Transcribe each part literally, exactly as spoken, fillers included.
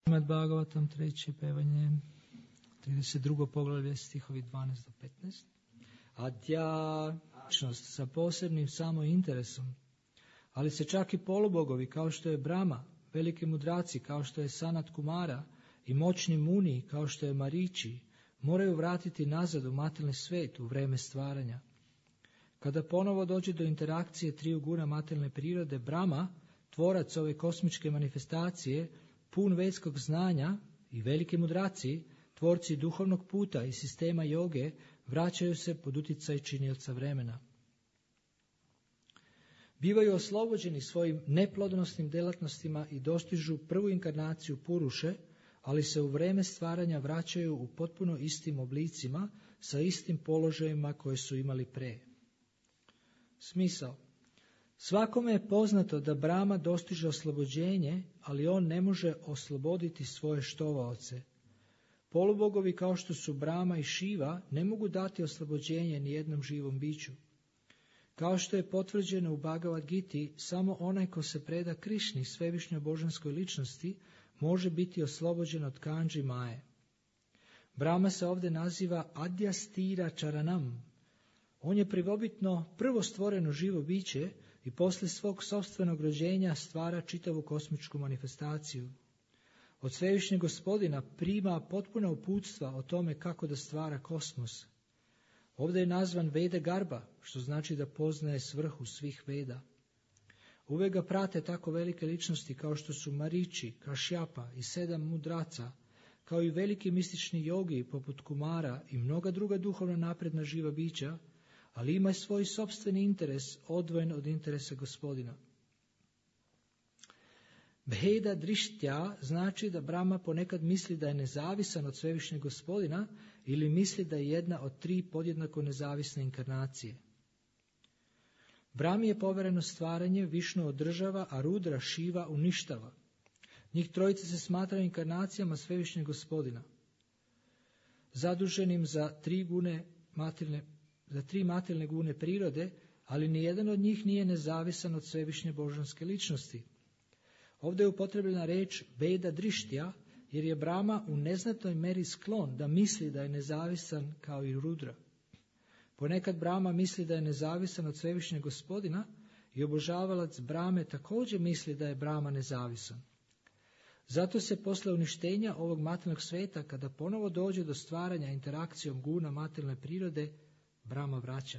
Srimad Bhagavatam, treće pevanje, trideset drugo poglavlje, stihovi dvanaest do petnaest. Adjačnost sa posebnim samo interesom, ali se čak i polubogovi kao što je Brahma, veliki mudraci kao što je Sanat Kumara i moćni muni kao što je Mariči, moraju vratiti nazad u materijalni svijet u vreme stvaranja. Kada ponovo dođe do interakcije triju guna materijalne prirode, Brahma, tvorac ove kosmičke manifestacije, pun vedskog znanja, i veliki mudraci, tvorci duhovnog puta i sistema joge, vraćaju se pod utjecaj činioca vremena. Bivaju oslobođeni svojim neplodnosnim delatnostima i dostižu prvu inkarnaciju Puruše, ali se u vreme stvaranja vraćaju u potpuno istim oblicima sa istim položajima koje su imali pre. Smisao. Svakome je poznato da Brahma dostiže oslobođenje, ali on ne može osloboditi svoje štovaoce. Polubogovi kao što su Brahma i Šiva ne mogu dati oslobođenje nijednom živom biću. Kao što je potvrđeno u Bhagavad Giti, samo onaj ko se preda Krišni, svevišnjoj božanskoj ličnosti, može biti oslobođen od kandži maje. Brahma se ovdje naziva Adjastira Charanam. On je prvobitno prvo stvoreno živo biće i poslije svog sopstvenog rođenja stvara čitavu kosmičku manifestaciju. Od svevišnjeg gospodina prima potpuna uputstva o tome kako da stvara kosmos. Ovdje je nazvan Veda Garba, što znači da poznaje svrhu svih Veda. Uvijek ga prate tako velike ličnosti kao što su Mariči, Kašjapa i sedam mudraca, kao i veliki mistični jogi poput Kumara i mnoga druga duhovno napredna živa bića, ali ima svoj sopstveni interes odvojen od interesa gospodina. Bheda drištja znači da Brahma ponekad misli da je nezavisan od svevišnjeg gospodina ili misli da je jedna od tri podjednako nezavisne inkarnacije. Brahmi je povereno stvaranje, Višnu održava, a Rudra, Šiva uništava. Njih trojice se smatraju inkarnacijama svevišnjeg gospodina, zaduženim za tri gune materijalne za tri materijalne gune prirode, ali nijedan od njih nije nezavisan od svevišnje božanske ličnosti. Ovdje je upotrebljena reč Beda drištja, jer je Brahma u neznatnoj meri sklon da misli da je nezavisan kao i Rudra. Ponekad Brahma misli da je nezavisan od svevišnjeg gospodina i obožavalac Brahme također misli da je Brahma nezavisan. Zato se posle uništenja ovog materijalnog svijeta, kada ponovo dođe do stvaranja interakcijom guna materijalne prirode, Brahma vraća.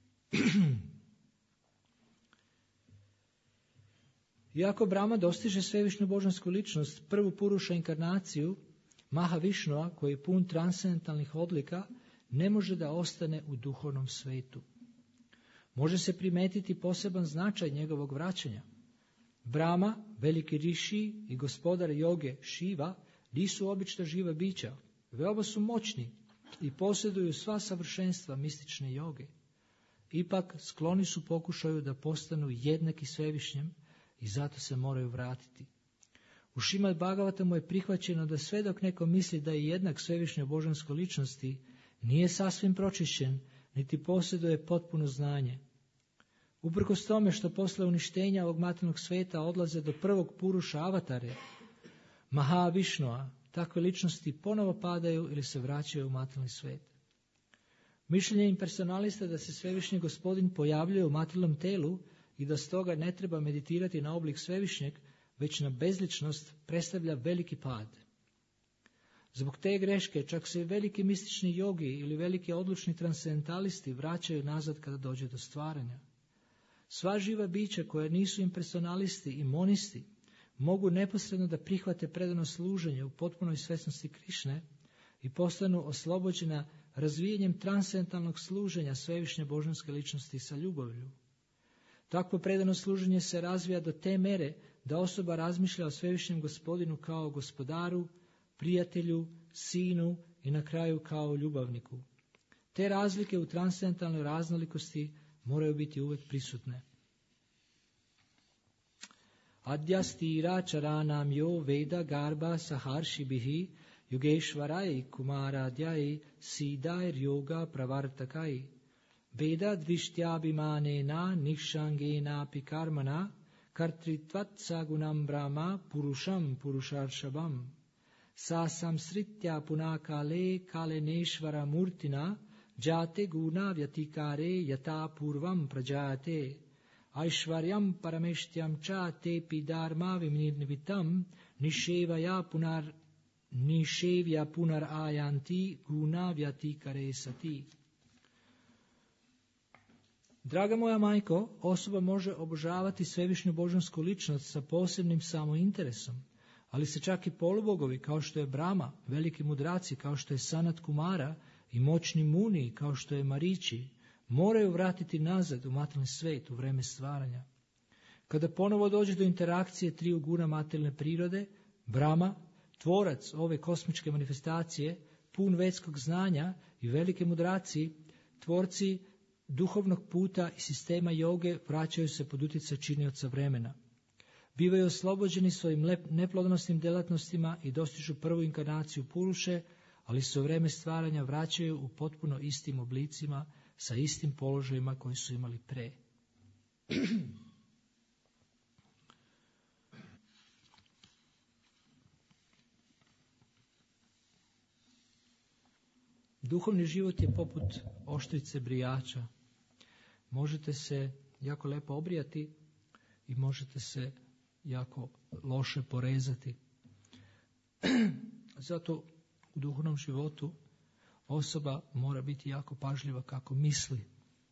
Iako Brahma dostiže svevišnju božansku ličnost, prvu Puruša inkarnaciju, Mahavišnua, koji je pun transcendentalnih odlika, ne može da ostane u duhovnom svetu. Može se primetiti poseban značaj njegovog vraćanja. Brahma, veliki riši i gospodar joge Šiva nisu obična živa bića, veoma su moćni i posjeduju sva savršenstva mistične joge. Ipak skloni su pokušaju da postanu jednaki svevišnjem i zato se moraju vratiti. U Šrimad Bhagavatamu je prihvaćeno da sve dok neko misli da je jednak svevišnjoj božanskoj ličnosti, nije sasvim pročišćen, niti posjeduje potpuno znanje. Uprkos tome što posle uništenja ovog materijalnog svijeta odlaze do prvog Puruša avatare, Mahavišnua, takve ličnosti ponovo padaju ili se vraćaju u materijalni svijet. Mišljenje impersonalista da se svevišnji gospodin pojavljuje u materijalnom telu i da stoga ne treba meditirati na oblik svevišnjeg, već na bezličnost, predstavlja veliki pad. Zbog te greške čak se i veliki mistični jogi ili veliki odlučni transcendentalisti vraćaju nazad kada dođe do stvaranja. Sva živa bića koja nisu impersonalisti i monisti mogu neposredno da prihvate predano služenje u potpunoj svjesnosti Krišne i postanu oslobođena razvijanjem transcendentalnog služenja svevišnje božanske ličnosti sa ljubavlju. Takvo predano služenje se razvija do te mere da osoba razmišlja o svevišnjem gospodinu kao gospodaru, prijatelju, sinu i na kraju kao ljubavniku. Te razlike u transcendentalnoj raznolikosti moraju biti uvijek prisutne. Adjastira charanam yo veda garba saharshibhihi yogeshvarai kumaradhyai sidair yoga pravartakai veda dvishtyabimanena nikshangena pikarmana kartritvat sagunam brahma purusham purusharshabam Sa samsritya punakale kale neshvara murtina jate guna vyatikare yata purvam prajate aishvaryam parameshtyam cha tepi dharma vimnirnivitam nishevaya punar nishevya punar ayanti guna vyatikare sati. Draga moja majko, osoba može obožavati svevišnju božansku ličnost sa posebnim samointeresom, ali se čak i polubogovi kao što je Brahma, veliki mudraci kao što je Sanat Kumara i moćni Muni kao što je Mariči, moraju vratiti nazad u materijalni svijet u vreme stvaranja. Kada ponovo dođe do interakcije triju guna materijalne prirode, Brahma, tvorac ove kosmičke manifestacije, pun vetskog znanja i velike mudraci, tvorci duhovnog puta i sistema joge vraćaju se pod utjecaj činioca vremena. Bivaju oslobođeni svojim neplodnosnim djelatnostima i dostižu prvu inkarnaciju Puruše, ali se u vreme stvaranja vraćaju u potpuno istim oblicima sa istim položajima koji su imali pre. Duhovni život je poput oštrice brijača. Možete se jako lepo obrijati i možete se jako loše porezati. Zato u duhovnom životu osoba mora biti jako pažljiva kako misli.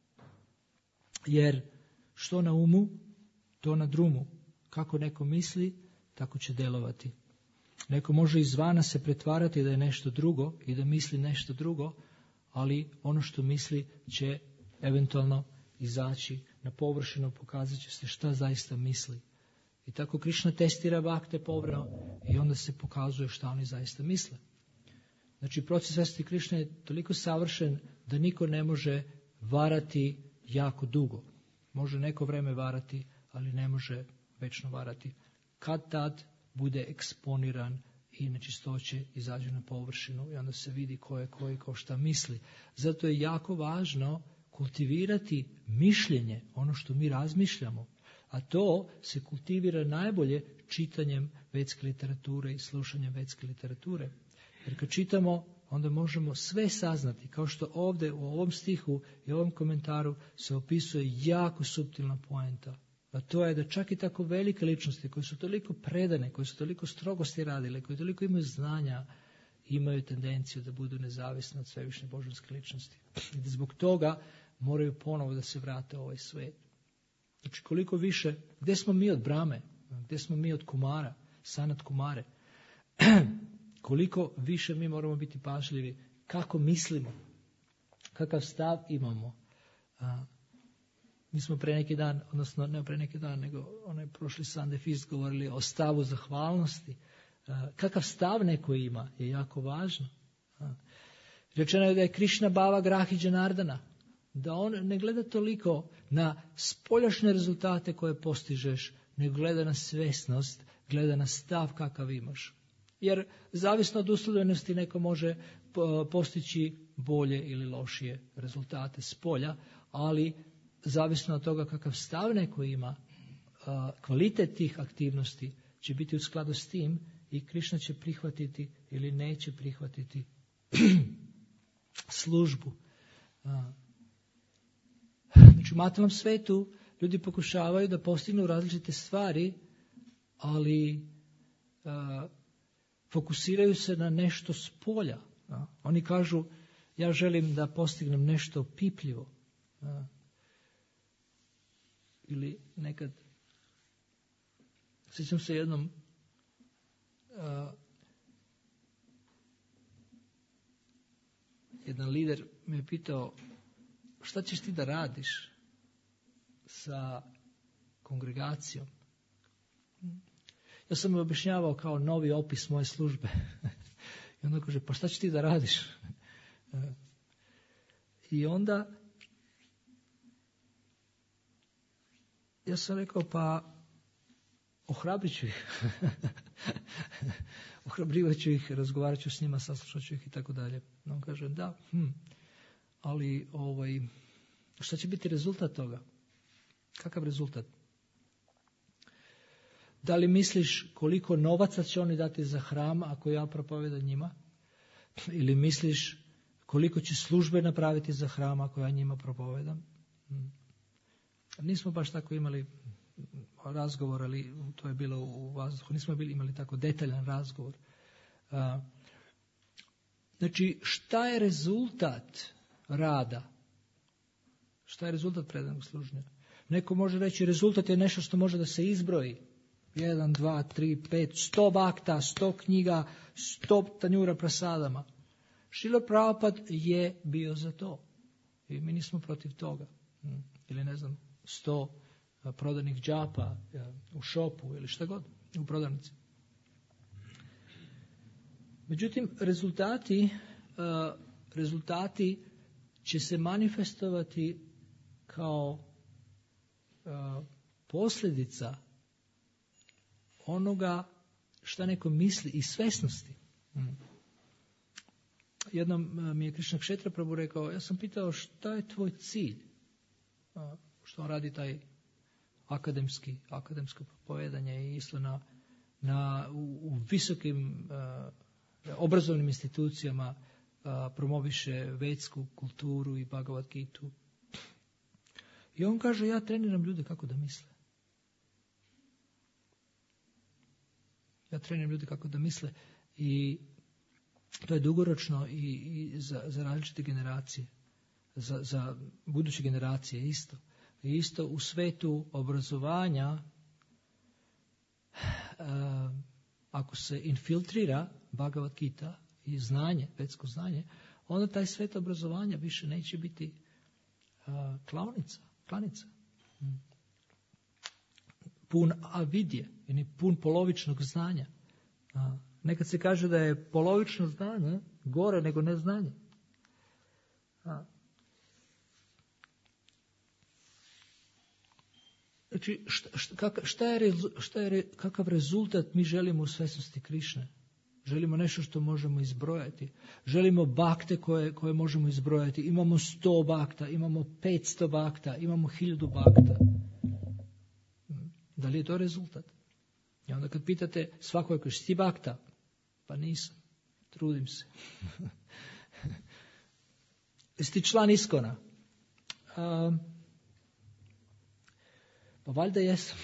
Jer što na umu, to na drumu. Kako neko misli, tako će djelovati. Neko može izvana se pretvarati da je nešto drugo i da misli nešto drugo, ali ono što misli će eventualno izaći na površinu, pokazat će se šta zaista misli. I tako Krišna testira bakte povremeno i onda se pokazuje šta oni zaista misle. Znači, proces svesti Krišne je toliko savršen da niko ne može varati jako dugo. Može neko vreme varati, ali ne može večno varati. Kad tad bude eksponiran i nečistoće izađe na površinu i onda se vidi ko je ko i ko šta misli. Zato je jako važno kultivirati mišljenje, ono što mi razmišljamo. A to se kultivira najbolje čitanjem vetske literature i slušanjem vetske literature. Jer kad čitamo, onda možemo sve saznati, kao što ovdje u ovom stihu i ovom komentaru se opisuje jako suptilna poenta. A to je da čak i tako velike ličnosti koje su toliko predane, koje su toliko strogosti radile, koje toliko imaju znanja, imaju tendenciju da budu nezavisne od svevišnje božanske ličnosti. I da zbog toga moraju ponovo da se vrate u ovaj svijet. Znači koliko više, gdje smo mi od Brahme, gdje smo mi od Kumara, Sanat Kumare, koliko više mi moramo biti pažljivi kako mislimo, kakav stav imamo. A, mi smo pre neki dan, odnosno ne pre neki dan, nego onaj prošli Sunday Feast govorili o stavu zahvalnosti. A, kakav stav neko ima je jako važno. A, rečeno je da je Krišna Bava Grahi Janardana, da on ne gleda toliko na spoljašnje rezultate koje postižeš, nego gleda na svjesnost, gleda na stav kakav imaš. Jer zavisno od ustrojnosti neko može postići bolje ili lošije rezultate s polja, ali zavisno od toga kakav stav neko ima, kvalitet tih aktivnosti će biti u skladu s tim i Krišna će prihvatiti ili neće prihvatiti službu. Znači, u materijalnom svetu ljudi pokušavaju da postignu različite stvari, ali a, fokusiraju se na nešto s polja. A. Oni kažu, ja želim da postignem nešto pipljivo. A. Ili nekad, sjećam se jednom, a, jedan lider me je pitao, šta ćeš ti da radiš sa kongregacijom? Ja sam mu objašnjavao kao novi opis moje službe. I onda kaže, pa šta ćeš ti da radiš? I onda ja sam rekao, pa ohrabrit ću ih. Ohrabrivat ću ih, razgovarat ću s njima, saslušat ću ih i tako dalje. On kaže, da, hm, ali ovaj, šta će biti rezultat toga? Kakav rezultat? Da li misliš koliko novaca će oni dati za hram ako ja propovedam njima? Ili misliš koliko će službe napraviti za hram ako ja njima propovedam? Nismo baš tako imali razgovor, ali to je bilo u vazduhu. Nismo bili imali tako detaljan razgovor. Znači, šta je rezultat rada? Šta je rezultat predanog služenja? Neko može reći rezultat je nešto što može da se izbroji. Jedan, dva, tri, pet, sto bakta, sto knjiga, sto tanjura prasadama. Šrila Prabhupada je bio za to. I mi nismo protiv toga. Ili ne znam, sto prodanih džapa u šopu ili šta god, u prodavnici. Međutim, rezultati, rezultati će se manifestovati kao posljedica onoga šta neko misli i svesnosti. Jednom mi je Krishna Kshetra Prabhu rekao, ja sam pitao šta je tvoj cilj? Što on radi taj akademski, akademsko propovedanje i isto na, na, u, u visokim uh, obrazovnim institucijama uh, promoviše vedsku kulturu i Bhagavad Gitu. I on kaže, ja treniram ljude kako da misle. Ja treniram ljude kako da misle i to je dugoročno i, i za, za različite generacije, za, za buduće generacije isto. I isto u svetu obrazovanja, uh, ako se infiltrira Bhagavad Gita i znanje, vedsko znanje, onda taj svet obrazovanja više neće biti uh, klaonica, klanica. Hmm. Pun avidje, ili pun polovičnog znanja. Uh, nekad se kaže da je polovično znanje gore nego neznanje. Uh. Znači, šta, šta, šta je, šta je, kakav rezultat mi želimo u svesnosti Krišne? Želimo nešto što možemo izbrojati. Želimo bakte koje, koje možemo izbrojati. Imamo sto bakta, imamo petsto bakta, imamo hiljadu bakta. Da li je to rezultat? I onda kad pitate svakoj koji si bakta, pa nisam, trudim se. Jesi ti član Iskona? Um, Pa valjda jesam.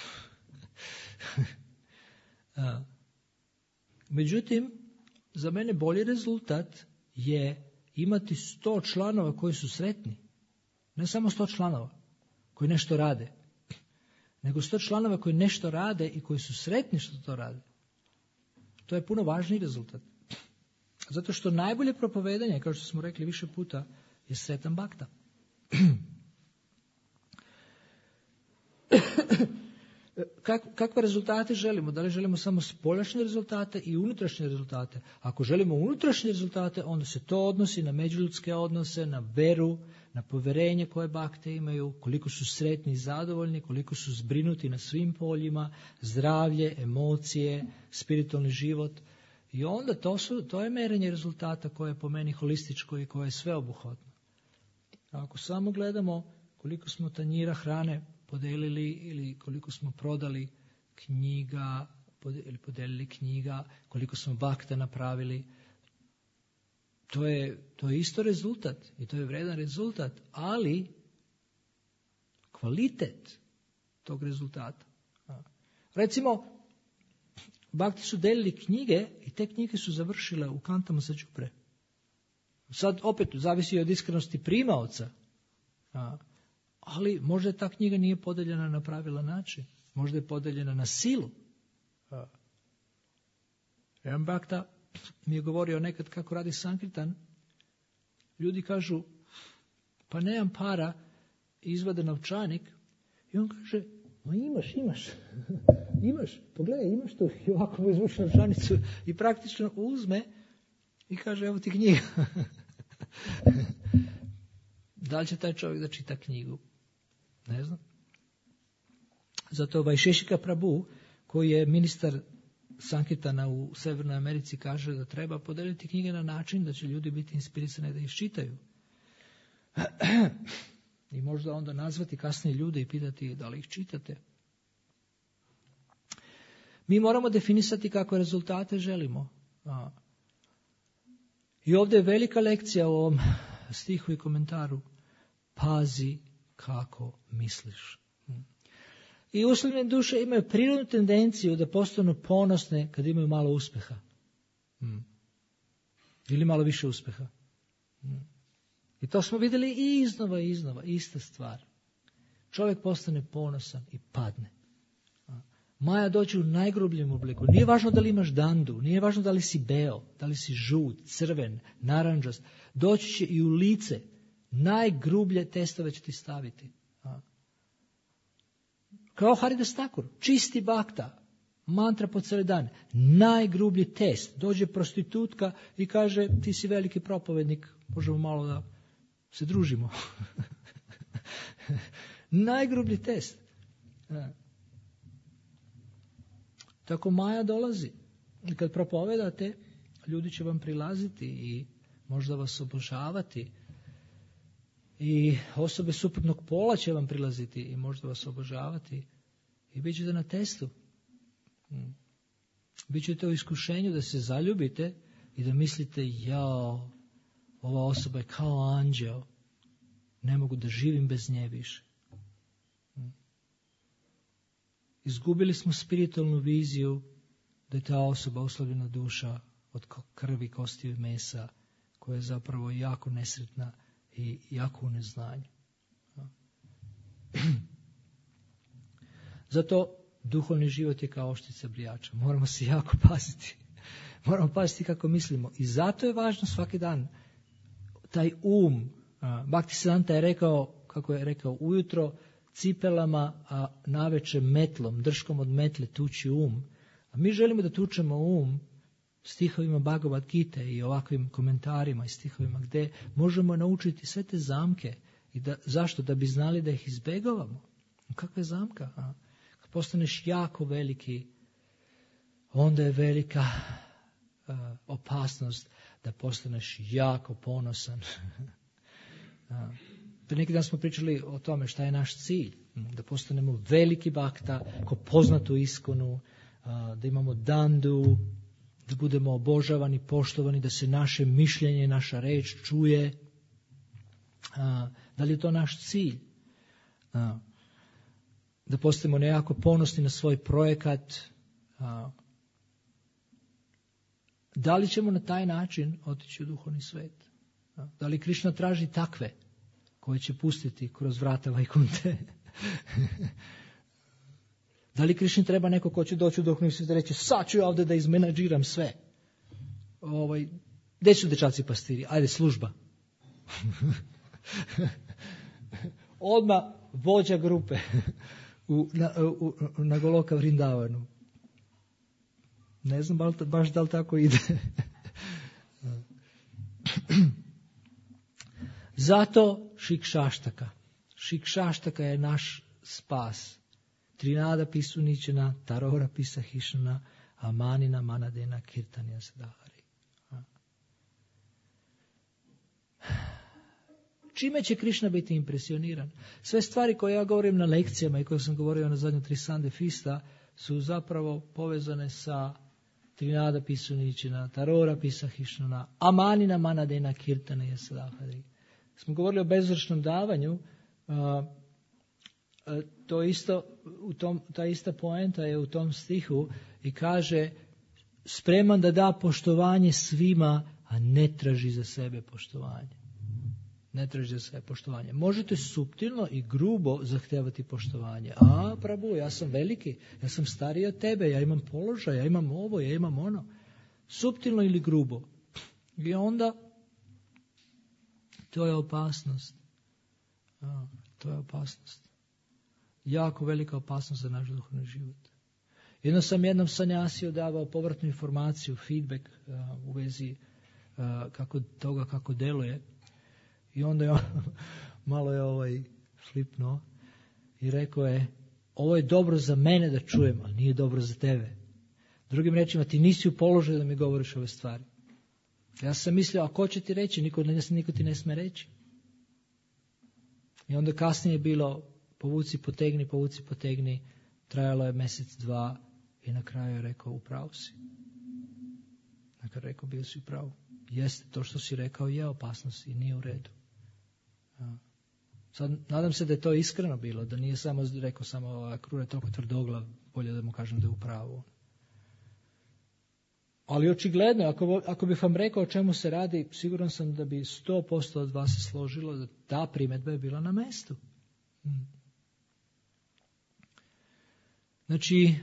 Međutim, za mene bolji rezultat je imati sto članova koji su sretni. Ne samo sto članova koji nešto rade, nego sto članova koji nešto rade i koji su sretni što to rade. To je puno važniji rezultat. Zato što najbolje propovedanje, kao što smo rekli više puta, je sretan bakta. Kak, kakve rezultate želimo? Da li želimo samo spoljašnje rezultate i unutrašnje rezultate? Ako želimo unutrašnje rezultate, onda se to odnosi na međuljudske odnose, na veru, na povjerenje koje bakte imaju, koliko su sretni i zadovoljni, koliko su zbrinuti na svim poljima, zdravlje, emocije, spiritualni život. I onda to, su, to je merenje rezultata koje je po meni holističko i koje je sveobuhvatno. Ako samo gledamo koliko smo tanjira hrane podelili ili koliko smo prodali knjiga ili podelili knjiga, koliko smo bakta napravili, to je, to je isto rezultat i to je vredan rezultat, ali kvalitet tog rezultata. Recimo, bakti su delili knjige i te knjige su završile u kantama za đubre. Sad opet zavisi od iskrenosti primaoca. Ali možda ta knjiga nije podeljena na pravilan način. Možda je podeljena na silu. Jedan bakta mi je govorio nekad kako radi sankirtan. Ljudi kažu, pa nemam para, izvade novčanik. I on kaže, ma imaš, imaš. Imaš, pogledaj, imaš to. I ovako mu izvuče novčanicu i praktično uzme i kaže, evo ti knjiga. Da li će taj čovjek da čita knjigu? Ne znam. Zato Vaisheshika Prabhu, koji je ministar sankirtana u Severnoj Americi, kaže da treba podeliti knjige na način da će ljudi biti inspirisani da ih čitaju. I možda onda nazvati kasnije ljude i pitati da li ih čitate. Mi moramo definisati kakve rezultate želimo. A. I ovdje je velika lekcija u ovom stihu i komentaru. Pazi kako misliš. I uslovljene duše imaju prirodnu tendenciju da postanu ponosne kad imaju malo uspjeha. Ili malo više uspjeha. I to smo vidjeli i iznova i iznova, ista stvar. Čovjek postane ponosan i padne. Maja dođe u najgrubljem obliku. Nije važno da li imaš dandu, nije važno da li si beo, da li si žut, crven, naranđast. Doći će i u lice. Najgrublje testove će ti staviti. Kao Haridas Thakur, čisti bakta, mantra po cijeli dan. Najgrublji test. Dođe prostitutka i kaže, ti si veliki propovednik, možemo malo da se družimo. Najgrublji test. Tako Maja dolazi. I kad propovedate, ljudi će vam prilaziti i možda vas obožavati. I osobe suprotnog pola će vam prilaziti i možda vas obožavati. I bit ćete na testu. Bit ćete u iskušenju da se zaljubite i da mislite, jao, ova osoba je kao anđeo. Ne mogu da živim bez nje više. Izgubili smo spiritualnu viziju da je ta osoba uslovljena duša od krvi, kosti i mesa, koja je zapravo jako nesretna i jako u neznanju. Zato duhovni život je kao oštrica brijača. Moramo se jako paziti. Moramo paziti kako mislimo. I zato je važno svaki dan taj um. Bhaktisiddhanta je rekao, kako je rekao, ujutro cipelama, a navečer metlom, drškom od metle tuči um. A mi želimo da tučemo um stihovima Bhagavad Gita i ovakvim komentarima i stihovima gdje možemo naučiti sve te zamke. I da, zašto? Da bi znali da ih izbjegavamo. Kakva je zamka? A? Kad postaneš jako veliki, onda je velika uh, opasnost da postaneš jako ponosan. Prije neki dan smo pričali o tome šta je naš cilj. Da postanemo veliki bakta, ko poznatu iskonu, da imamo dandu, da budemo obožavani, poštovani, da se naše mišljenje, naša reč čuje. Da li je to naš cilj? Da postanemo nejako ponosni na svoj projekat. Da li ćemo na taj način otići u duhovni svet? Da li Krišna traži takve koje će pustiti kroz vrata Vajkunte? Da li Krišni treba neko ko će doći u duhovni svijet i reći, sad ću ja ovdje da izmenadžiram sve? Ovaj, gdje su dečaci pastiri? Ajde, služba. Odmah vođa grupe u, na, u, na Goloka Vrindavanu. Ne znam baš, baš da li tako ide. Zato Šikšaštaka. Šikšaštaka je naš spas. Trinada pisuničena, Tarora pisahišana, Amanina manadena kirtanja sadahari. Čime će Krišna biti impresioniran? Sve stvari koje ja govorim na lekcijama i koje sam govorio na zadnju tri Sande Fista su zapravo povezane sa Trinada pisuničena, Tarora pisahišana, Amanina manadena kirtanja sadahari. Smo govorili o bezvršnom davanju, a, a, to isto, u tom, ta ista poenta je u tom stihu i kaže spreman da da poštovanje svima, a ne traži za sebe poštovanje. Ne traži za sebe poštovanje. Možete suptilno i grubo zahtevati poštovanje. A, Prabhu, ja sam veliki, ja sam stariji od tebe, ja imam položaj, ja imam ovo, ja imam ono. Suptilno ili grubo. I onda to je opasnost. A, to je opasnost. Jako velika opasnost za naš duhovni život. Jedno sam jednom sanjasiju davao povratnu informaciju, feedback a, u vezi a, kako, toga kako deluje. I onda je on malo je ovaj flipnuo i rekao je, ovo je dobro za mene da čujem, ali nije dobro za tebe. Drugim rečima, ti nisi u položaju da mi govoriš ove stvari. Ja sam mislio, a ko će ti reći? Niko, niko ti ne sme reći. I onda kasnije je bilo, povuci, potegni, povuci, potegni. Trajalo je mjesec, dva. I na kraju je rekao, u pravu si. Na kraju je rekao, bio si u pravu. Jeste, to što si rekao je opasnost i nije u redu. A. Sad, nadam se da je to iskreno bilo, da nije samo rekao samo Krura je toliko tvrdoglav, bolje da mu kažem da je u pravu. Ali očigledno, ako, ako bih vam rekao o čemu se radi, siguran sam da bi sto posto od vas se složilo da ta primjedba je bila na mestu. Hmm. Znači,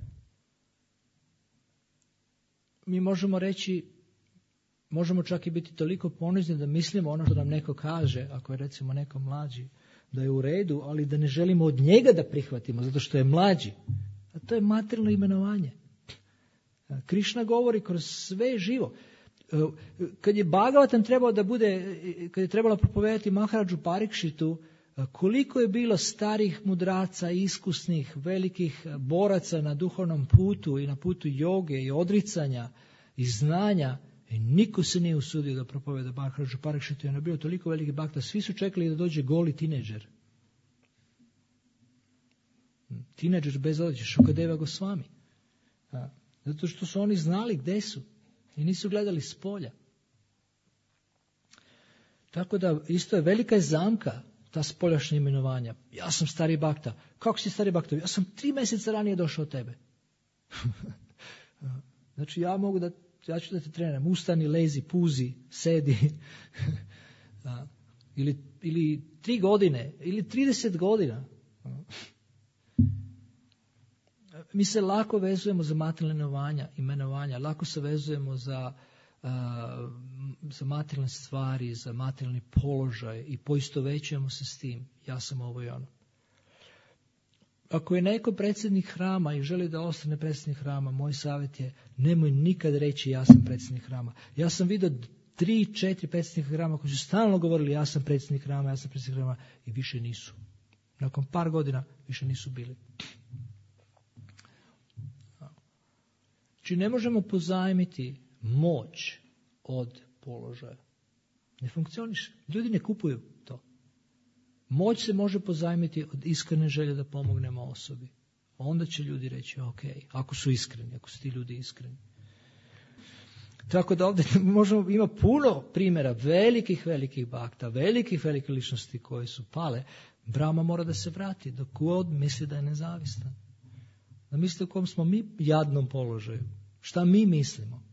mi možemo reći, možemo čak i biti toliko ponizni da mislimo ono što nam neko kaže, ako je recimo neko mlađi, da je u redu, ali da ne želimo od njega da prihvatimo, zato što je mlađi. A to je materijalno imenovanje. Krišna govori kroz sve živo. Kad je Bhagavatam trebao da bude, kad je trebalo propovedati Maharadžu Parikšitu, koliko je bilo starih mudraca, iskusnih, velikih boraca na duhovnom putu i na putu joge i odricanja i znanja, i niko se nije usudio da propoveda Maharadžu Parikšitu, jer je bilo toliko veliki bakta, svi su čekali da dođe goli tineđer. Tineđer bez odjeće, Šukadeva Gosvami. Zato što su oni znali gde su i nisu gledali s polja. Tako da isto je velika je zamka ta spoljašnja imenovanja. Ja sam stari bakta. Kako si stari bakta? Ja sam tri mjeseca ranije došao od tebe. Znači ja mogu da, ja ću da te treniram. Ustani, lezi, puzi, sedi. ili, ili tri godine, ili trideset godina. Mi se lako vezujemo za materijalne imenovanja, imenovanja, lako se vezujemo za, uh, za materijalne stvari, za materijalni položaj i poistovećujemo se s tim. Ja sam ovo i ono. Ako je neko predsjednik hrama i želi da ostane predsjednik hrama, moj savjet je nemoj nikad reći ja sam predsjednik hrama. Ja sam vidio tri, četiri predsjednika hrama koji su stalno govorili ja sam predsjednik hrama, ja sam predsjednik hrama i više nisu. Nakon par godina više nisu bili. Znači ne možemo pozajmiti moć od položaja. Ne funkcioniše. Ljudi ne kupuju to. Moć se može pozajmiti od iskrene želje da pomognemo osobi. Onda će ljudi reći ok, ako su iskreni, ako su ti ljudi iskreni. Tako da ovdje možemo, ima puno primjera velikih, velikih bakta, velikih, velikih ličnosti koje su pale. Brahma mora da se vrati dok god misli da je nezavistan. Da mislite u kom smo mi jadnom položaju. Šta mi mislimo?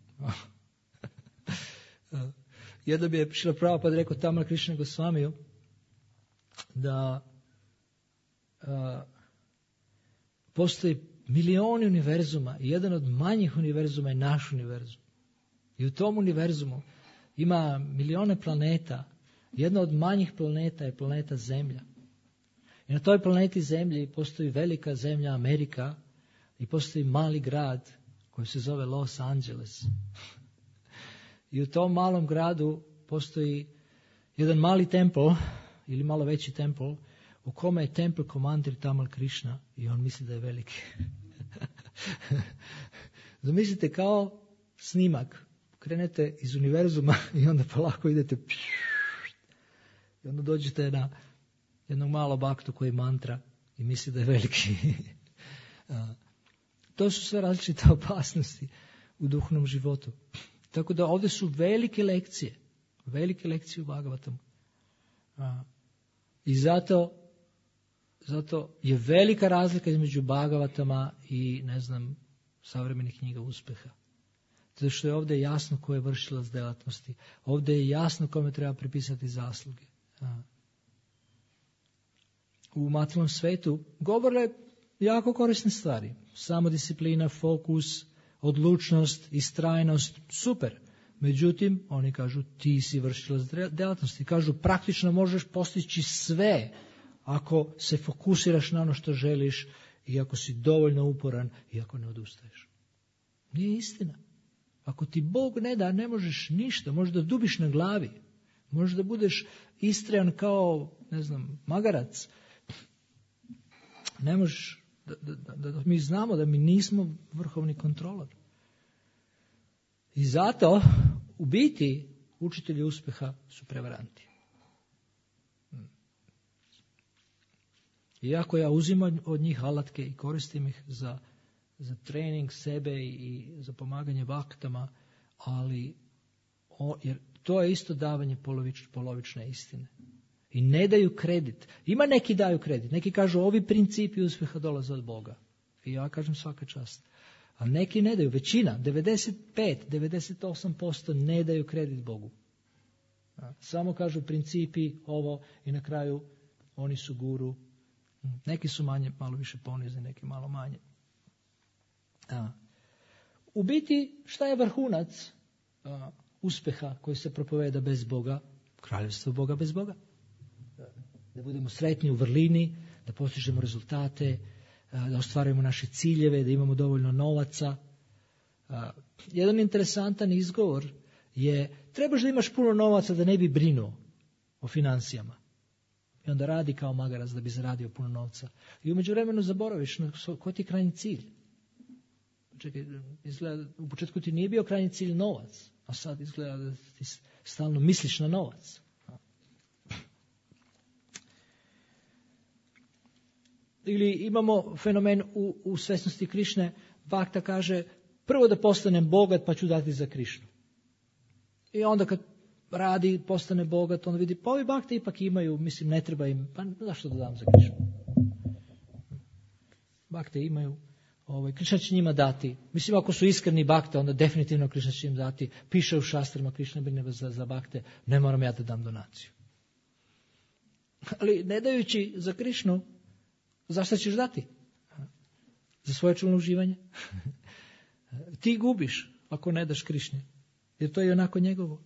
Jedno bi je Šrila Prabhupada rekao Tamal Krishna Gosvamiju da a, postoji milioni univerzuma i jedan od manjih univerzuma je naš univerzum. I u tom univerzumu ima milione planeta. Jedna od manjih planeta je planeta Zemlja. I na toj planeti Zemlji postoji velika zemlja Amerika i postoji mali grad koji se zove Los Angeles. I u tom malom gradu postoji jedan mali templ ili malo veći templ u kome je templ komandir Tamal Krishna i on misli da je veliki. Zamislite kao snimak. Krenete iz univerzuma i onda polako idete i onda dođete na jednog malo baktu koji mantra i misli da je veliki. To su sve različite opasnosti u duhovnom životu. Tako da ovdje su velike lekcije. Velike lekcije u Bhagavatamu. I zato, zato je velika razlika između Bhagavatama i, ne znam, savremenih knjiga uspeha. Zato što je ovdje jasno ko je vršilac djelatnosti. Ovdje je jasno kome treba pripisati zasluge. U materijalnom svetu govore jako korisne stvari. Samodisciplina, fokus, odlučnost, istrajnost, super. Međutim, oni kažu ti si vršilac djelatnosti. Kažu praktično možeš postići sve ako se fokusiraš na ono što želiš i ako si dovoljno uporan i ako ne odustaješ. Nije istina. Ako ti Bog ne da, ne možeš ništa. Možeš da dubiš na glavi. Možeš da budeš istrajan kao, ne znam, magarac. Ne možeš, da, da, da, da mi znamo da mi nismo vrhovni kontrolor. I zato, u biti, učitelji uspjeha su prevaranti. Iako ja uzimam od njih alatke i koristim ih za za trening sebe i za pomaganje vaktama, ali o, jer to je isto davanje polovič, polovične istine. I ne daju kredit. Ima neki daju kredit. Neki kažu ovi principi uspjeha dolaze od Boga. I ja kažem svaka čast. A neki ne daju. Većina, devedeset pet do devedeset osam posto ne daju kredit Bogu. Samo kažu principi ovo i na kraju oni su guru. Neki su manje, malo više ponizni, neki malo manje. A. U biti, šta je vrhunac a, uspjeha koji se propoveda bez Boga? Kraljevstvo Boga bez Boga. Da budemo sretni u vrlini, da postižemo rezultate, da ostvarujemo naše ciljeve, da imamo dovoljno novaca. Jedan interesantan izgovor je trebaš da imaš puno novaca da ne bi brinuo o financijama. I onda radi kao magarac da bi zaradio puno novca. I u međuvremenu zaboraviš na ko ti je krajnji cilj. Čekaj, izgleda, u početku ti nije bio krajnji cilj novac, a sad izgleda da ti stalno misliš na novac. Ili imamo fenomen u, u svesnosti Krišne, Bhakta kaže, prvo da postanem bogat pa ću dati za Krišnu. I onda kad radi, postane bogat, onda vidi, pa ovi Bhakte ipak imaju, mislim, ne treba im, pa zašto da dam za Krišnu? Bhakte imaju, ovaj, Krišna će njima dati. Mislim, ako su iskreni Bhakte, onda definitivno Krišna će im dati. Piše u šastrama, Krišna brine za, za Bhakte, ne moram ja da dam donaciju. Ali ne dajući za Krišnu, zašto ćeš dati? Za svoje čulno uživanje? Ti gubiš ako ne daš Krišni. Jer to je onako njegovo.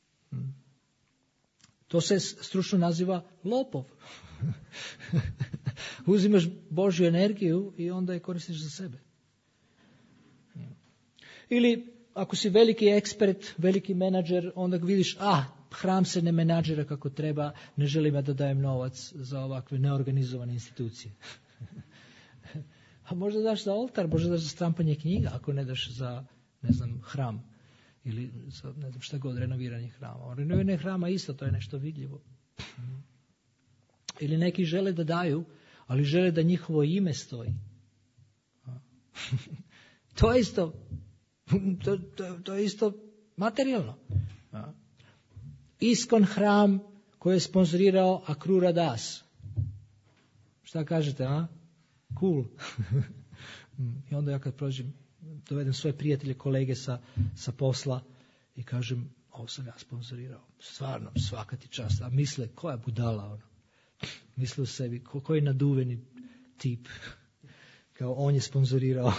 To se stručno naziva lopov. Uzimaš Božju energiju i onda je koristiš za sebe. Ili ako si veliki ekspert, veliki menadžer, onda vidiš, ah, hram se ne menadžera kako treba, ne želim ja da dajem novac za ovakve neorganizovane institucije. A možda daš za oltar, možda daš za štampanje knjiga, ako ne daš za, ne znam, hram. Ili za, ne znam šta god, renoviranje hrama. Renoviranje hrama isto, to je nešto vidljivo. Ili neki žele da daju, ali žele da njihovo ime stoji. To je isto, to, to, to je isto materijalno. Iskon hram koji je sponzorirao Akrura Das. Šta kažete, a? Cool. I onda ja kad prođem, dovedem svoje prijatelje, kolege sa, sa posla i kažem, ovo sam ja sponzorirao. Stvarno, svaka ti čast. A misle, koja budala ono. Misle u sebi, ko, koji naduveni tip. Kao on je sponzorirao.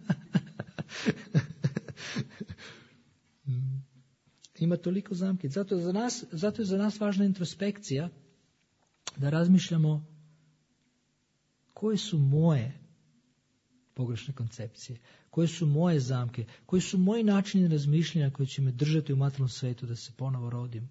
Ima toliko zamki. Zato, za nas, zato je za nas važna introspekcija da razmišljamo koje su moje pogrešne koncepcije, koje su moje zamke, koji su moji načini razmišljanja koji će me držati u materijalnom svetu da se ponovo rodim.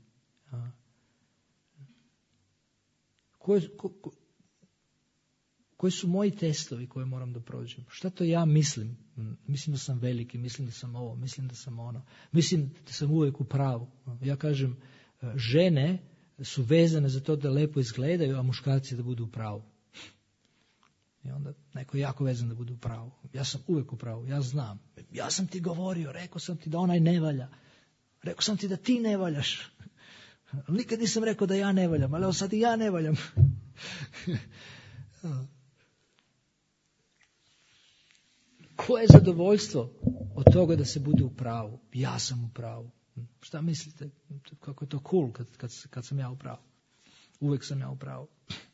Koje, ko, ko, koji su moji testovi koje moram da prođem? Šta to ja mislim? Mislim da sam veliki, mislim da sam ovo, mislim da sam ono. Mislim da sam uvijek u pravu. Ja kažem, žene su vezane za to da lepo izgledaju, a muškarci da budu u pravu. I onda neko je jako vezan da budu u pravu. Ja sam uvijek u pravu, ja znam. Ja sam ti govorio, rekao sam ti da onaj ne valja. Rekao sam ti da ti ne valjaš. Nikad nisam rekao da ja ne valjam, ali evo sad i ja ne valjam. Koje je zadovoljstvo od toga da se bude u pravu? Ja sam u pravu. Šta mislite? Kako je to cool kad, kad, kad sam ja u pravu? Uvijek sam ja u pravu.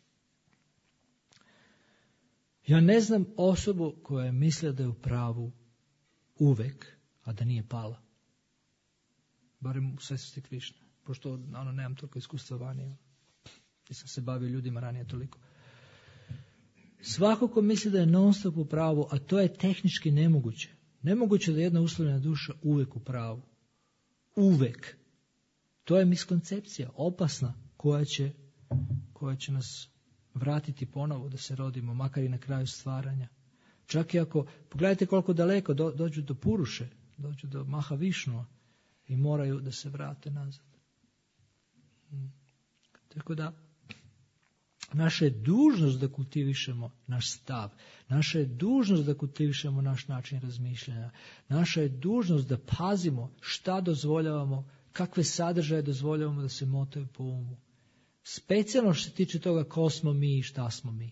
Ja ne znam osobu koja je mislila da je u pravu uvek, a da nije pala. Barem u svesnosti Krišne. Pošto ono, nemam toliko iskustva vani. Nisam se bavio ljudima ranije toliko. Svako ko misli da je non stop u pravu, a to je tehnički nemoguće. Nemoguće da jedna uslovljena duša uvek u pravu. Uvek. To je miskoncepcija, opasna, koja će, koja će nas vratiti ponovo da se rodimo, makar i na kraju stvaranja. Čak i ako, pogledajte koliko daleko do, dođu do Puruše, dođu do Maha Višnua i moraju da se vrate nazad. Tako da, Naša je dužnost da kultivišemo naš stav. Naša je dužnost da kultivišemo naš način razmišljanja. Naša je dužnost da pazimo šta dozvoljavamo, kakve sadržaje dozvoljavamo da se motaju po umu. Specijalno što se tiče toga ko smo mi i šta smo mi.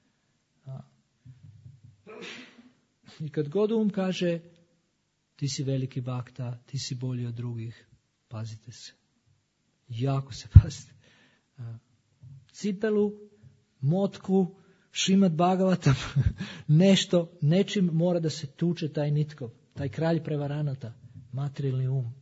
I kad god um kaže ti si veliki bakta, ti si bolji od drugih, pazite se. Jako se pazite. Cipelu, motku, Šrimat Bhagavatam, nešto, nečim mora da se tuče taj nitkov, taj kralj prevaranata, materijalni um.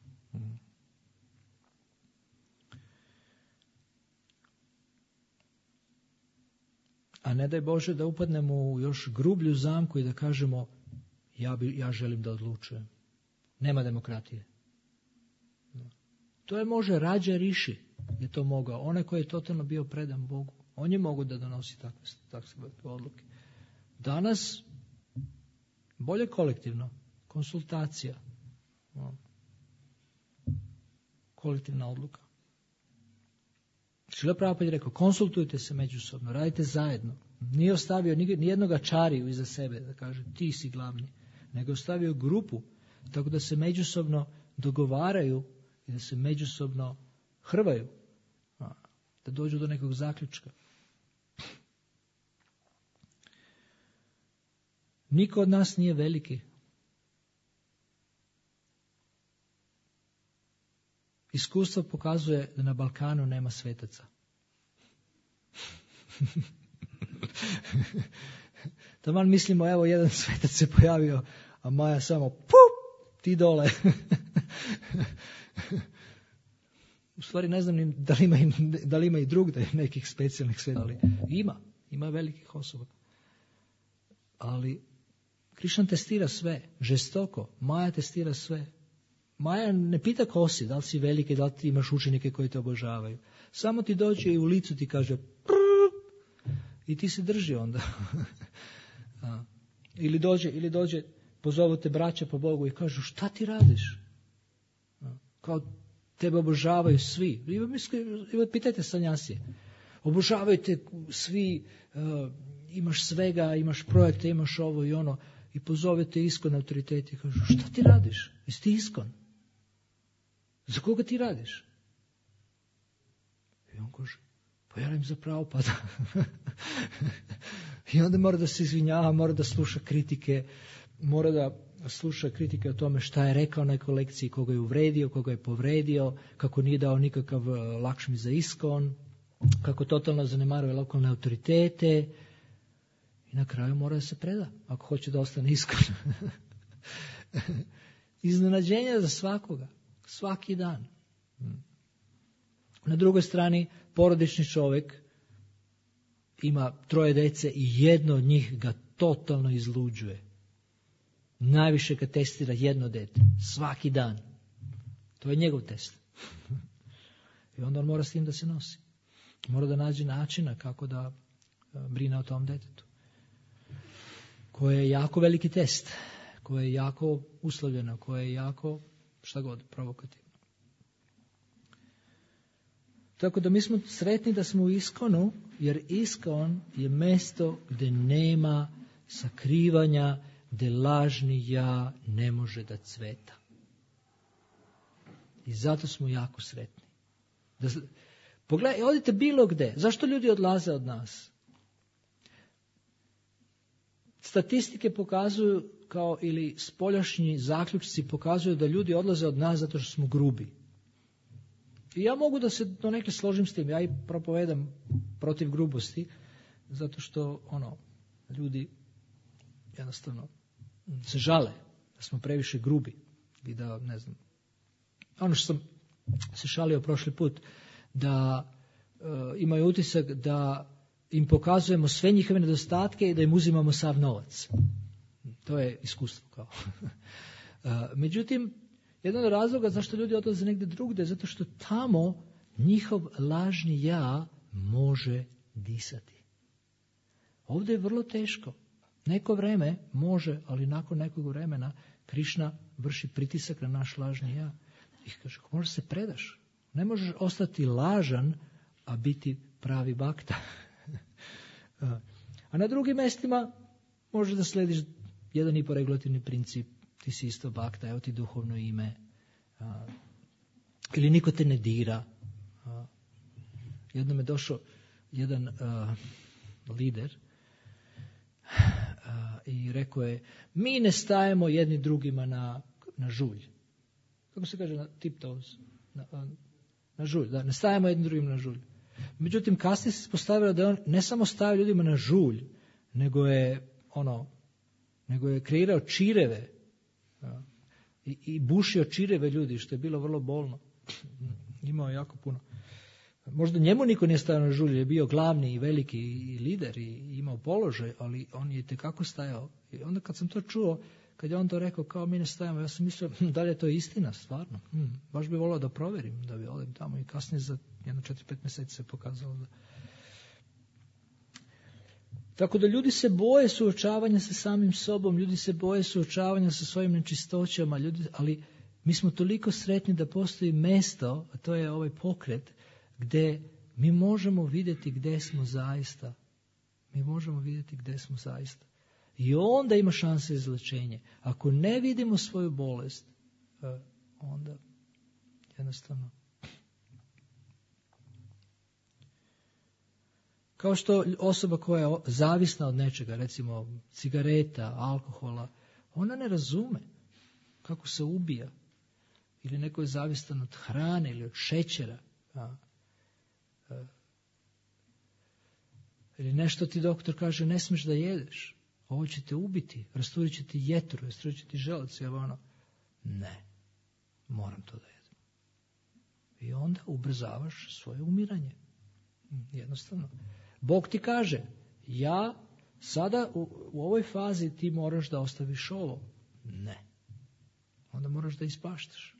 A ne daj Bože da upadnemo u još grublju zamku i da kažemo ja, bi, ja želim da odlučujem. Nema demokratije. To je može Rađa Riši je to mogao. Onaj koji je totalno bio predan Bogu. On je mogao da donosi takve, takve odluke. Danas bolje kolektivno. Konsultacija. Kolektivna odluka. Šrila Prabhupada je rekao, konsultujte se međusobno, radite zajedno. Nije ostavio ni jednoga čariju iza sebe da kaže ti si glavni, nego je ostavio grupu tako da se međusobno dogovaraju i da se međusobno hrvaju, da dođu do nekog zaključka. Niko od nas nije veliki. Iskustvo pokazuje da na Balkanu nema svetaca. Taman mislimo, evo jedan svetac se pojavio, a Maja samo pup, ti dole. U stvari ne znam ni da li ima, da li ima i drugdje nekih specijalnih svetaca, ali ima, ima velikih osoba. Ali Krišna testira sve, žestoko, Maja testira sve. Maja ne pita ko si, da li si veliki, da li ti imaš učenike koji te obožavaju. Samo ti dođe i u licu ti kaže i ti se drži onda. ili dođe, ili dođe, pozovu te braća po Bogu i kažu šta ti radiš? Kao tebe obožavaju svi. Pitajte sanjasije. Obožavaju te svi, uh, imaš svega, imaš projekte, imaš ovo i ono. I pozovete iskon autoriteti i kažu šta ti radiš? Jesi ti iskon? Za koga ti radiš? I on kaže, pa ja radim za Prabhupada. I onda mora da se izvinjava, mora da sluša kritike, mora da sluša kritike o tome šta je rekao na nekoj lekciji, koga je uvredio, koga je povredio, kako nije dao nikakav lakšmi za iskon, kako totalno zanemaruje lokalne autoritete. I na kraju mora da se preda, ako hoće da ostane iskren. Iznenađenja za svakoga, svaki dan. Na drugoj strani, porodični čovjek ima troje dece i jedno od njih ga totalno izluđuje. Najviše ga testira jedno dete, svaki dan. To je njegov test. I onda on mora s tim da se nosi. Mora da nađe načina kako da brine o tom detetu. Koje je jako veliki test, koje je jako uslovljeno, koje je jako, šta god, provokativno. Tako da mi smo sretni da smo u iskonu, jer iskon je mjesto gdje nema sakrivanja, gdje lažni ja ne može da cveta. I zato smo jako sretni. Da, pogledaj, odite bilo gdje. Zašto ljudi odlaze od nas? Statistike pokazuju, kao ili spoljašnji zaključci pokazuju da ljudi odlaze od nas zato što smo grubi. I ja mogu da se donekle složim s tim. Ja i propovedam protiv grubosti, zato što ono, ljudi jednostavno se žale da smo previše grubi i da, ne znam, ono što sam se šalio prošli put, da e, imaju utisak da im pokazujemo sve njihove nedostatke i da im uzimamo sav novac. To je iskustvo. Kao. Međutim, jedan od razloga zašto ljudi odlaze negdje drugdje, zato što tamo njihov lažni ja može disati. Ovdje je vrlo teško. Neko vreme može, ali nakon nekog vremena Krišna vrši pritisak na naš lažni ja. I kaže, možeš se predaš. Ne možeš ostati lažan, a biti pravi bakta. A na drugim mjestima možeš da slediš jedan i po regulativni princip, ti si isto bakta, evo ti duhovno ime, a, ili niko te ne dira. A, jednom je došao jedan a, lider a, i rekao je, mi ne stajemo jedni drugima na, na žulj. Kako se kaže, na tiptoes? Na, na žulj, da, ne stajemo jedni drugima na žulj. Međutim, kasnije se ispostavilo da on ne samo stavio ljudima na žulj, nego je ono, nego je kreirao čireve ja, i, i bušio čireve ljudi, što je bilo vrlo bolno. Imao je jako puno. Možda njemu niko nije stajao na žulj, je bio glavni i veliki i lider i imao položaj, ali on je tekako stajao. I onda kad sam to čuo, kad je on to rekao kao mi ne stajamo, ja sam mislio da li je to istina stvarno. Hm, baš bi volio da proverim, da bi odem tamo i kasnije za jedno četiri pet mjeseci se pokazalo da. Tako da ljudi se boje suočavanja sa samim sobom, ljudi se boje suočavanja sa svojim nečistoćama, ljudi, ali mi smo toliko sretni da postoji mjesto, a to je ovaj pokret, gdje mi možemo vidjeti gdje smo zaista. Mi možemo vidjeti gdje smo zaista. I onda ima šanse izlečenje. Ako ne vidimo svoju bolest, onda jednostavno. Kao što osoba koja je zavisna od nečega, recimo cigareta, alkohola, ona ne razume kako se ubija. Ili neko je zavistan od hrane ili od šećera. A, a, ili nešto ti doktor kaže, ne smiješ da jedeš. Ovo će te ubiti, rasturit će ti jetru, rasturit će ti želuc, evo ono. Ne, moram to da jedem. I onda ubrzavaš svoje umiranje. Jednostavno. Bog ti kaže, ja sada u, u ovoj fazi ti moraš da ostaviš ovo. Ne. Onda moraš da ispaštaš.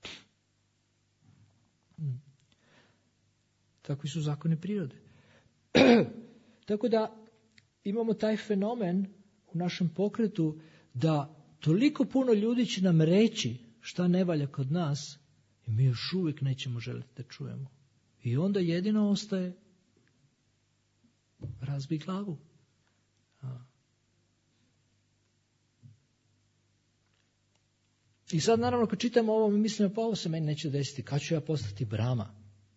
Hmm. Takvi su zakoni prirode. Tako da imamo taj fenomen u našem pokretu da toliko puno ljudi će nam reći šta ne valja kod nas i mi još uvijek nećemo želiti da čujemo. I onda jedino ostaje razbi glavu. A. I sad naravno kad čitamo ovo mi mislimo pa ovo se meni neće desiti, kad ću ja postati Brahma?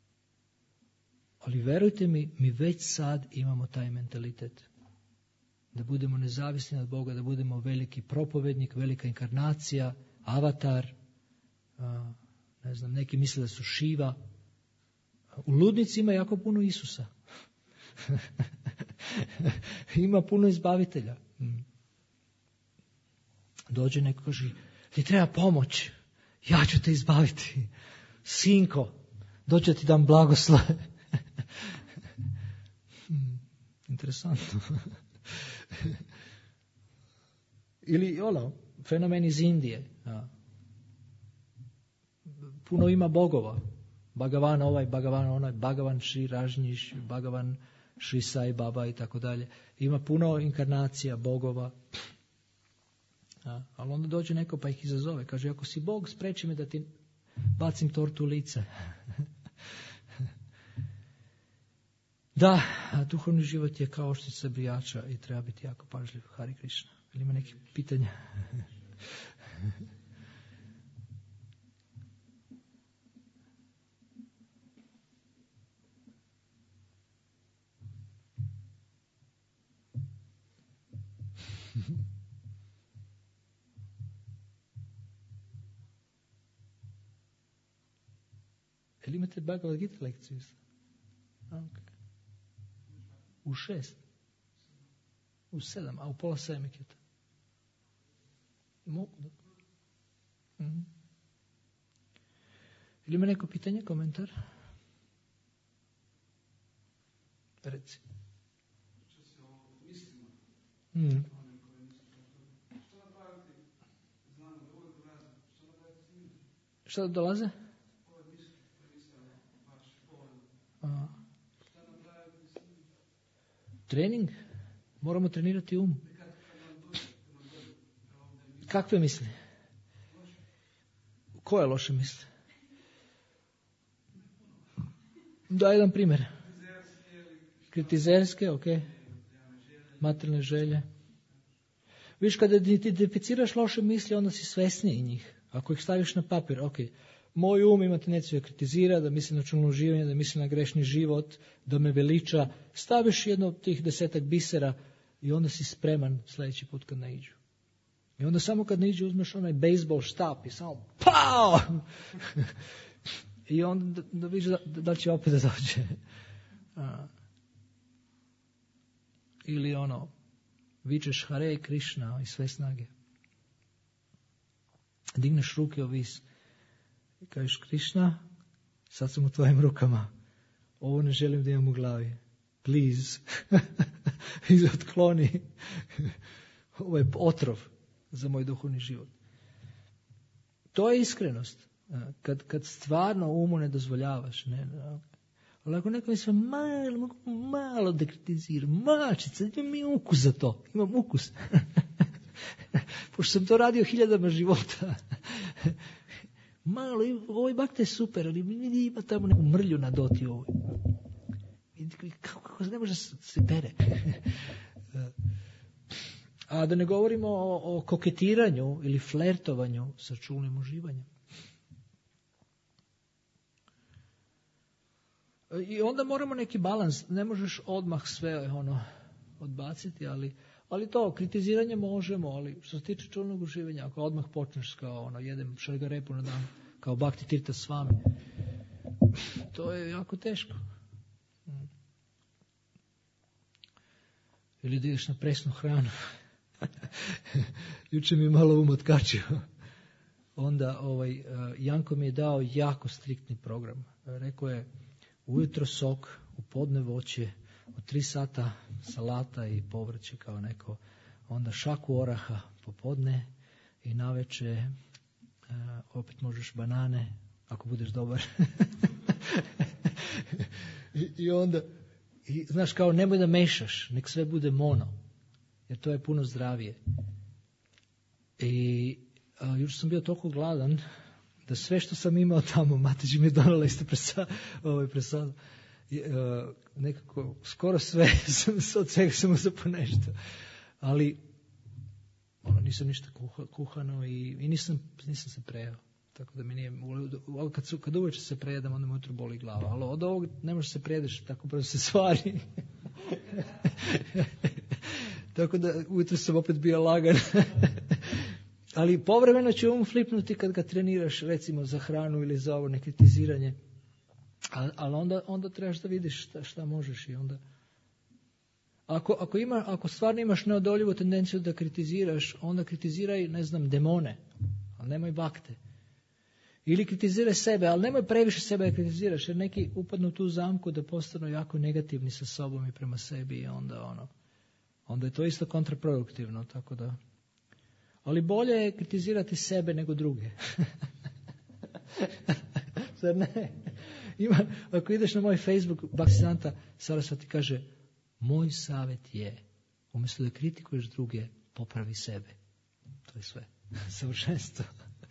Ali verujte mi, mi već sad imamo taj mentalitet. Da budemo nezavisni od Boga, da budemo veliki propovednik, velika inkarnacija, avatar, a, ne znam, neki misle da su Šiva. U ludnici ima jako puno Isusa. Ima puno izbavitelja. Dođe neko kaže, ti treba pomoć, ja ću te izbaviti. Sinko, dođe ti dam blagoslove. Interesantno. Ili ono, fenomen iz Indije. Ja. Puno ima bogova. Bhagavan ovaj, Bhagavan onaj, Bhagavan Šri Ražnjiš, Bhagavan Šri Sai Baba i tako dalje. Ima puno inkarnacija bogova. Ja. Ali onda dođe neko pa ih izazove. Kaže, ako si Bog, spreči me da ti bacim tortu u lice. Da, a duhovni život je kao oštrica brijača i treba biti jako pažljiv. Hari Krišna. Ili ima neki pitanja? Ili imate Bhagavad Gita lekciju? Okay. U šest. U sedam, a u pola sedam je to. Mogu da. Mm-hmm. Ili ima neko pitanje, komentar? Reci. Mm. Šta da dolaze? A. Trening? Moramo trenirati um. Kakve misli? Koje loše misli? Da, jedan primjer. Kritizerske, ok. materijalne želje. Viš, kada identificiraš loše misli, onda si svesniji njih. Ako ih staviš na papir, ok, moj um ima tendenciju da kritizira, da misli na čulno uživanje, da misli na grešni život, da me veliča. Staviš jedno od tih desetak bisera i onda si spreman sljedeći put kad naiđu. I onda samo kad naiđu uzmeš onaj bejsbol štap i samo pao! I onda da, da vidiš da, da će opet da dođe. A. Ili ono, vičeš Hare Krishna i sve snage. Digneš ruke ovis i kažeš Krishna, sad sam u tvojim rukama. Ovo ne želim da imam u glavi. Please. I otkloni. Ovo je otrov za moj duhovni život. To je iskrenost. Kad, kad stvarno umu ne dozvoljavaš. Ne, ne. Ali ako neko mi sve malo, malo da kritizira, mačica, imam i ukus za to. Imam ukus. Pošto sam to radio hiljadama života. Malo, ovaj bakte je super, ali vidi ima tamo neku mrlju na doti ovoj. Kako, kako ne može se pere. A da ne govorimo o, o koketiranju ili flertovanju sa čulnim uživanjem. I onda moramo neki balans. Ne možeš odmah sve ono odbaciti, ali, ali to, kritiziranje možemo, ali što se tiče čulnog uživanja, ako odmah počneš kao ono, jedem šargarepu na dan, kao Bhakti Tirtha Swami, to je jako teško. Ili da ideš na presnu hranu. Juče mi je malo um otkačio. Onda ovaj, Janko mi je dao jako striktni program. Rekao je, ujutro sok, u podne voće, u tri sata salata i povrće kao neko, onda šaku oraha popodne i naveče uh, opet možeš banane, ako budeš dobar. I, I onda, i, znaš, kao nemoj da mešaš, nek sve bude mono, jer to je puno zdravije. I uh, jučer sam bio toliko gladan, da sve što sam imao tamo, Mateđi mi je donala isto presad, ovaj presad, uh, nekako, skoro sve, sam, od svega sam uzeo po nešto. Ali, ono, nisam ništa kuha, kuhano i, i nisam, nisam se prejao. Tako da mi nije, kad, su, kad uveče se prejedam, onda mi ujutro boli glava. Ali od ovog ne možeš se prejedeš, tako brzo se stvari. Tako da ujutro sam opet bio lagan. Ali povremeno će um flipnuti kad ga treniraš, recimo za hranu ili za ovo nekritiziranje. Ali, ali onda, onda trebaš da vidiš šta, šta možeš i onda... Ako, ako, ima, ako stvarno imaš neodoljivu tendenciju da kritiziraš, onda kritiziraj, ne znam, demone, ali nemoj bakte. Ili kritiziraj sebe, ali nemoj previše sebe da kritiziraš, jer neki upadnu u tu zamku da postanu jako negativni sa sobom i prema sebi i onda ono... Onda je to isto kontraproduktivno, tako da... Ali bolje je kritizirati sebe nego druge. Zar ne? Ima, ako ideš na moj Facebook, Bhaktisiddhanta Sarasvati kaže, moj savjet je, umjesto da kritikuješ druge, popravi sebe. To je sve. Savršenstvo.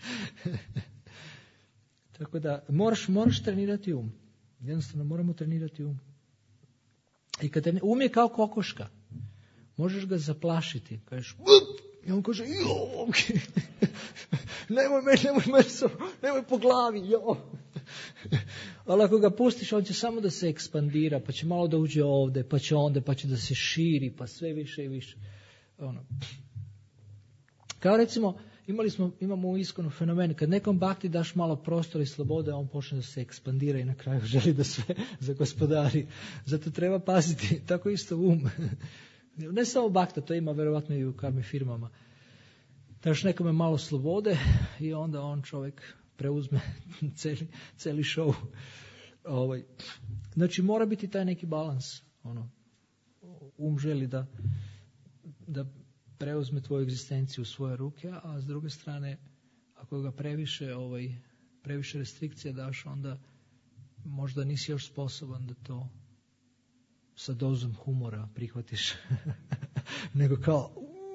Tako da, moraš, moraš trenirati um. Jednostavno, moramo trenirati um. I kad te, um je kao kokoška. Možeš ga zaplašiti. Kažeš, up! I on kaže, jo, nemoj me, nemoj meso, nemoj po glavi, jo. Ali ako ga pustiš, on će samo da se ekspandira, pa će malo da uđe ovde, pa će onda, pa će da se širi, pa sve više i više. Ono. Kao recimo, imali smo, imamo u Iskonu fenomen, kad nekom bhakti daš malo prostora i slobode, on počne da se ekspandira i na kraju želi da sve zagospodari. Zato treba paziti, tako isto um. Ne samo bakta, to ima verovatno i u karmi firmama. Daš nekome malo slobode i onda on čovjek preuzme celi, celi show. Ovaj. Znači mora biti taj neki balans. Ono, um želi da, da preuzme tvoju egzistenciju u svoje ruke, a s druge strane, ako ga previše, ovaj, previše restrikcija daš, onda možda nisi još sposoban da to sa dozom humora prihvatiš. Nego kao...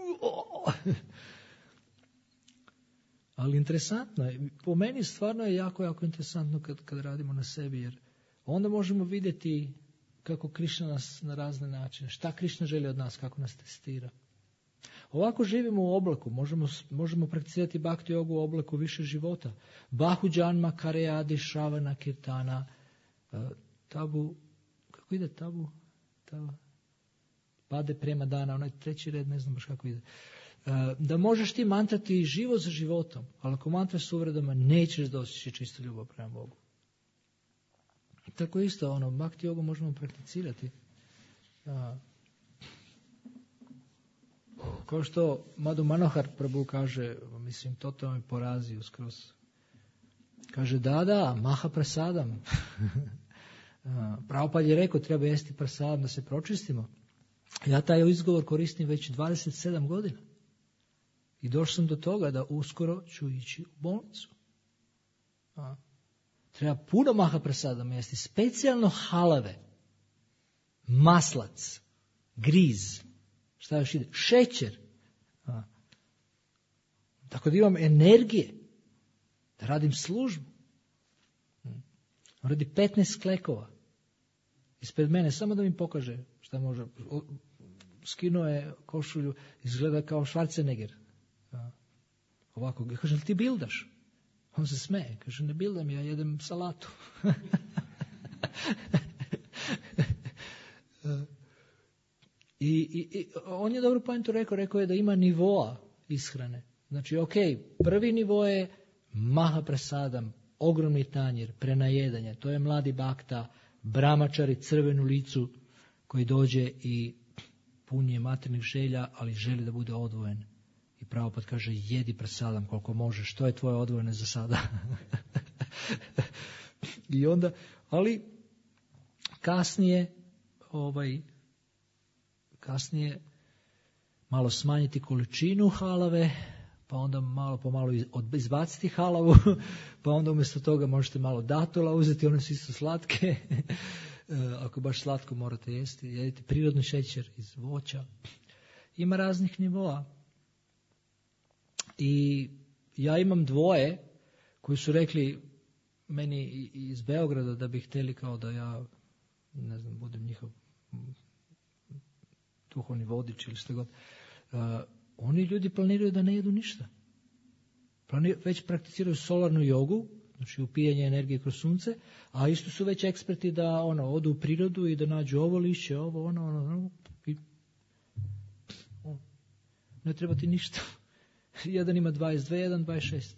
Ali interesantno je. Po meni stvarno je jako, jako interesantno kad, kad radimo na sebi, jer onda možemo vidjeti kako Krišna nas na razne načine, šta Krišna želi od nas, kako nas testira. Ovako živimo u oblaku, možemo, možemo prakticirati bhakti jogu u oblaku više života. Bahu džanma, karejadi, šravana, kirtana, tabu, kako ide tabu? tabu? Pade prema dana, onaj treći red, ne znam baš kako ide. Da možeš ti mantrati život za životom, ali ako mantraš s uvredama, nećeš dostići čistu ljubav prema Bogu. Tako isto, ono, bhakti jogu možemo prakticirati. A, kao što Madhu Manohar Prabhu kaže, mislim, to me porazio skroz. Kaže, da, da, maha prasadam. Prabhupada je rekao, treba jesti prasadam da se pročistimo. Ja taj izgovor koristim već dvadeset sedam godina. I došao sam do toga da uskoro ću ići u bolnicu. A, treba puno maha prasadama jesti, specijalno halave, maslac, griz, šta još ide, šećer. A, tako da imam energije da radim službu. Radi petnaest klekova ispred mene, samo da mi pokaže šta može. Skinuo je košulju, izgleda kao Schwarzenegger. Ovako, ja kažem, ti bildaš? On se smeje, kaže, ne bildam, ja jedem salatu. I, i, I on je dobro pojentu rekao, rekao je da ima nivoa ishrane. Znači, ok, prvi nivo je maha prasadam, ogromni tanjir, prenajedanje. To je mladi bakta, bramačari, crvenu licu, koji dođe i pun je materijalnih želja, ali želi da bude odvojen. I Prabhupada kaže, jedi prasadam koliko možeš, to je tvoje odvojene za sada. I onda, ali kasnije, ovaj, kasnije malo smanjiti količinu halave, pa onda malo po malo izbaciti halavu, pa onda umjesto toga možete malo datula uzeti, one su isto slatke. Ako baš slatko morate jesti, jedite prirodni šećer iz voća. Ima raznih nivoa. I ja imam dvoje koji su rekli meni iz Beograda da bi htjeli kao da ja, ne znam, budem njihov duhovni vodič ili što god. Uh, oni ljudi planiraju da ne jedu ništa. Planir, već prakticiraju solarnu jogu, znači upijanje energije kroz sunce, a isto su već eksperti da ono odu u prirodu i da nađu ovo lišće, ovo, ono, ono, ono i ono. Ne treba ti ništa. Jedan ima dvadeset dvije, jedan dvadeset šest.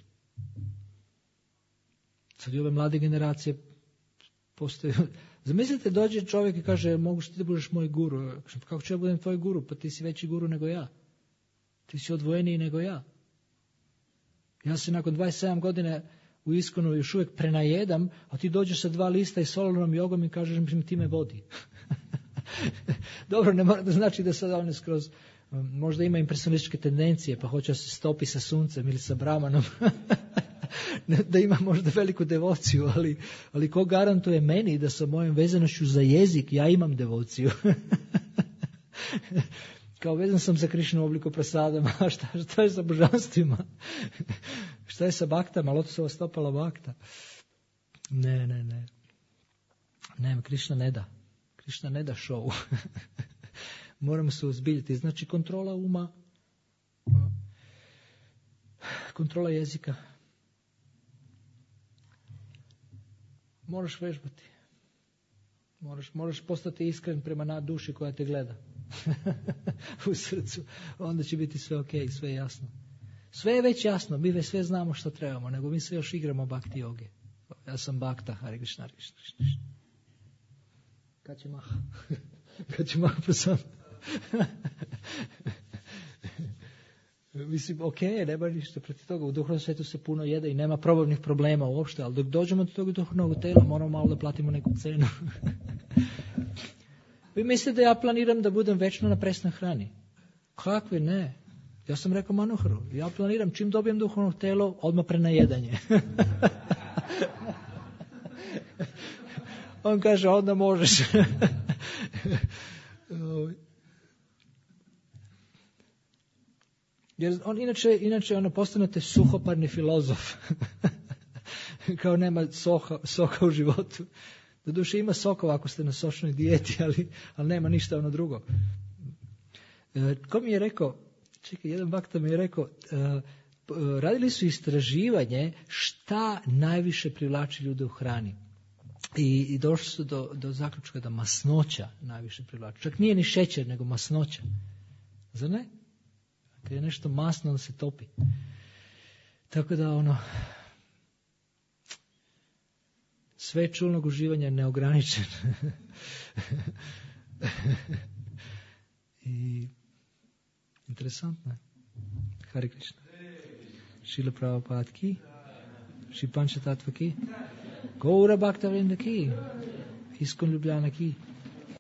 Sad i ove mlade generacije postaju. Zamislite, dođe čovjek i kaže, mogu ti da budeš moj guru. Kako ću ja budem tvoj guru? Pa ti si veći guru nego ja. Ti si odvojeniji nego ja. Ja se nakon dvadeset sedam godina u Iskonu još uvijek prenajedam, a ti dođeš sa dva lista i solarnom jogom i kažeš mi ti me vodi. Dobro, ne mora da znači da sad on je skroz, možda ima impresionističke tendencije, pa hoće se stopi sa suncem ili sa brahmanom. Da ima možda veliku devociju, ali, ali ko garantuje meni da sa mojom vezanošću za jezik ja imam devociju? Kao vezan sam za Krišnu u obliku prasadama, a šta, šta je sa božanstvima? Šta je sa baktama? Lotosova stopala bakta. Ne, ne, ne. Ne, Krišna ne da. Krišna ne da show. Moramo se uzbiljiti. Znači kontrola uma, kontrola jezika. Moraš vežbati. Moraš, moraš postati iskren prema na duši koja te gleda. U srcu. Onda će biti sve ok, sve jasno. Sve je već jasno, mi već sve znamo što trebamo, nego mi sve još igramo bhakti joge. Ja sam bhakta, Hare Krishna, Hare Krishna, Krishna. Kad će maha? Kad će maha prosam? Mislim, ok, nema ništa protiv toga. U duhovnom svijetu se puno jede i nema probavnih problema uopšte, ali dok dođemo do tog duhovnog tela, moramo malo da platimo neku cenu. Vi mislite da ja planiram da budem večno na presnoj hrani? Kakve ne? Ja sam rekao Manoharu, ja planiram čim dobijem duhovno telo, odmah prenajedanje. On kaže, onda možeš. Jer on inače, inače ono, postanete suhoparni filozof. Kao nema soha, soka u životu. Doduše ima sokova ako ste na sočnoj dijeti, ali, ali nema ništa ono drugo. E, ko mi je rekao, čekaj, jedan bakta mi je rekao, e, radili su istraživanje šta najviše privlači ljude u hrani. I, i došli su do, do zaključka da masnoća najviše privlači. Čak nije ni šećer, nego masnoća. Zar ne? Kad je nešto masno, on se topi. Tako da ono, sve čulnog uživanja je neograničen. I interesantno je. Hare Krishna. Šila Prabhupada ki, Šri Pančatattva ki, Gaura Bhakta Vrinda ki, Iskon Ljubljana ki.